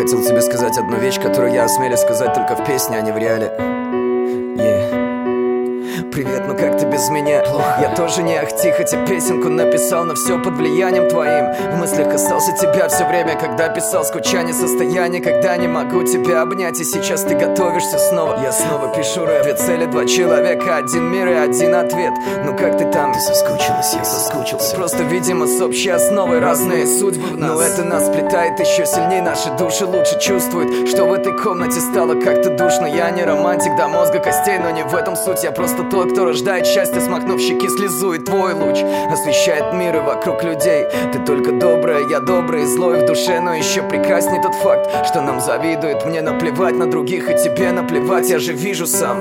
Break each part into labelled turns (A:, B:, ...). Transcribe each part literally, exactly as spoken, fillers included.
A: хотел тебе сказать одну вещь, которую я осмелюсь сказать только в песне, а не в реале. Yeah. Привет, ну как ты без меня? Плохо. Я тоже не ахти, хотя песенку написал, но все под влиянием твоим. В мыслях касался тебя все время, когда писал. Скучание, состояние, когда не могу тебя обнять. И сейчас ты готовишься снова. Я снова пишу рэп. Две цели, два человека, один мир и один ответ. Ну как ты там?
B: Ты соскучилась, я соскучился.
A: Просто, видимо, с общей основой разные судьбы в нас. Но это нас сплетает еще сильнее, наши души лучше чувствуют, что в этой комнате стало как-то душно. Я не романтик до мозга костей, но не в этом суть. Я просто тот, кто рождает счастье, смахнув щеки слезу. И твой луч освещает мир и вокруг людей. Ты только добрая, я добрый и злой в душе. Но еще прекрасней тот факт, что нам завидуют. Мне наплевать на других, и тебе наплевать, я же вижу сам.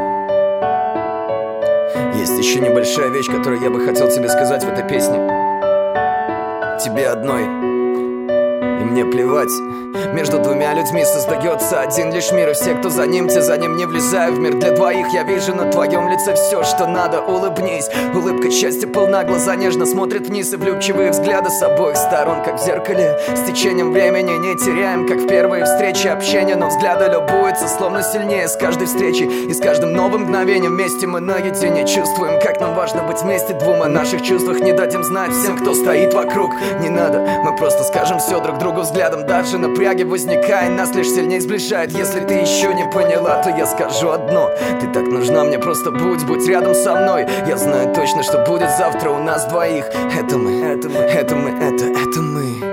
A: Есть еще небольшая вещь, которую я бы хотел тебе сказать в этой песне. Тебе одной, и мне плевать. Между двумя людьми создается один лишь мир. И все, кто за ним, те за ним, не влезаю в мир для двоих. Я вижу на твоем лице все, что надо. Улыбнись, улыбка счастья полна. Глаза нежно смотрят вниз, и влюбчивые взгляды с обоих сторон, как в зеркале. С течением времени не теряем, как в первые встречи общения. Но взгляды любуются, словно сильнее с каждой встречи. И с каждым новым мгновением вместе мы наедине чувствуем, как нам важно быть вместе двум. О наших чувствах не дадим знать всем, кто стоит вокруг. Не надо, мы просто скажем все друг другу взглядом. Даже напряги возникая, нас лишь сильнее сближает. Если ты еще не поняла, то я скажу одно: ты так нужна мне, просто будь, будь рядом со мной. Я знаю точно, что будет завтра у нас двоих. Это мы, это мы, это мы, это, это мы.